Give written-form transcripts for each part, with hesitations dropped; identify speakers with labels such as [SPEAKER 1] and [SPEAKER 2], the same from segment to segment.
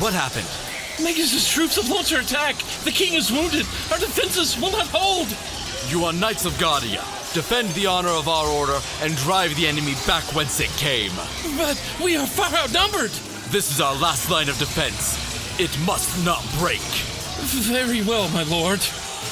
[SPEAKER 1] What happened?
[SPEAKER 2] Magus' troops have launched our attack. The king is wounded. Our defenses will not hold.
[SPEAKER 1] You are Knights of Guardia. Defend the honor of our order and drive the enemy back whence it came.
[SPEAKER 2] But we are far outnumbered.
[SPEAKER 1] This is our last line of defense. It must not break.
[SPEAKER 2] Very well, my lord.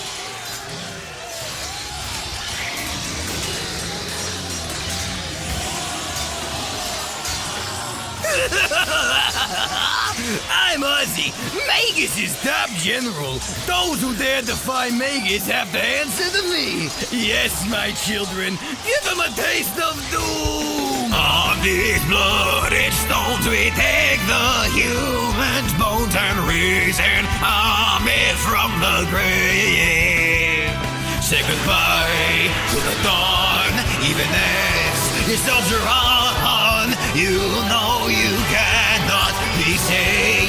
[SPEAKER 3] I'm Ozzy, Magus' top general. Those who dare defy Magus have to answer to me. Yes, my children, give them a taste of doom. On these blooded stones we take the humans' bones and raise an army from the grave. Say goodbye to the dawn, even as your soldier on. You know you cannot be saved.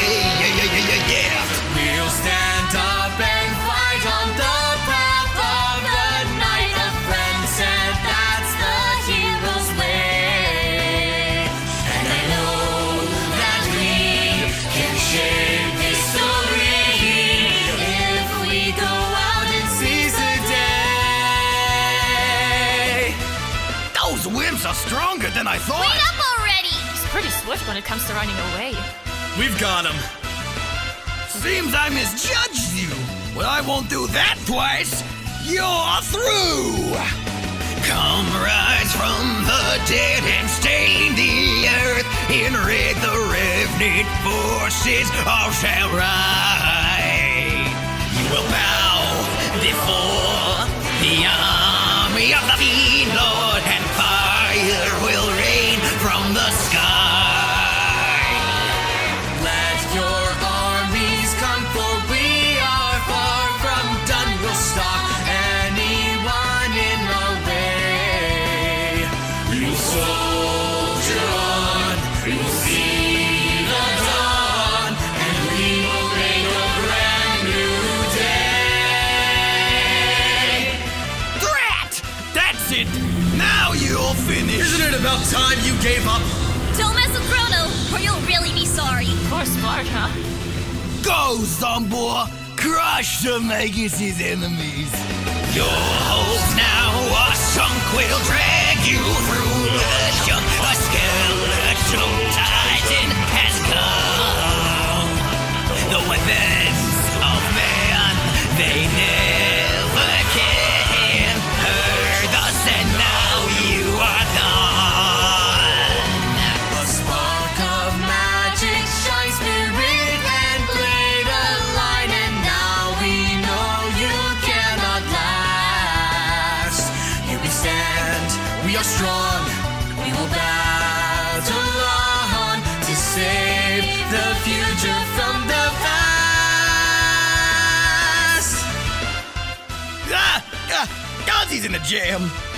[SPEAKER 4] We'll stand up and fight on the path of the night. A friend said that's the hero's way. And I know that we can shape history if we go out and seize the day.
[SPEAKER 3] Those wimps are stronger than I thought.
[SPEAKER 5] Wait up already!
[SPEAKER 6] He's pretty swift when it comes to running away.
[SPEAKER 1] We've got him.
[SPEAKER 3] Seems I misjudged you. Well, I won't do that twice. You're through. Come rise from the dead and stain the earth. In red the revenant forces all shall ride. You will bow before the army of the Fiend Lord, and fire will rain from the sky.
[SPEAKER 4] Let your armies come, for we are far from done. We'll stop anyone in our way. We will soldier on, we will see the dawn, and we will make a brand new day.
[SPEAKER 3] Drat! That's it! Now you'll finish!
[SPEAKER 1] Isn't it about time you gave up?
[SPEAKER 5] Don't mess with Chrono, or you'll really be sorry.
[SPEAKER 6] Poor Sparta.
[SPEAKER 3] Go, Zombor! Crush the Magus' enemies! Your hopes now are sunk, we'll drag you through the junk. A skeletal titan has come. The weapons of man, they never can hurt us, and now you are done.
[SPEAKER 4] A spark of magic shines, spirit and blade align, and now we know you cannot last. Here we stand, we are strong, we will battle on to save the future from the past.
[SPEAKER 3] Ozzy's in a jam.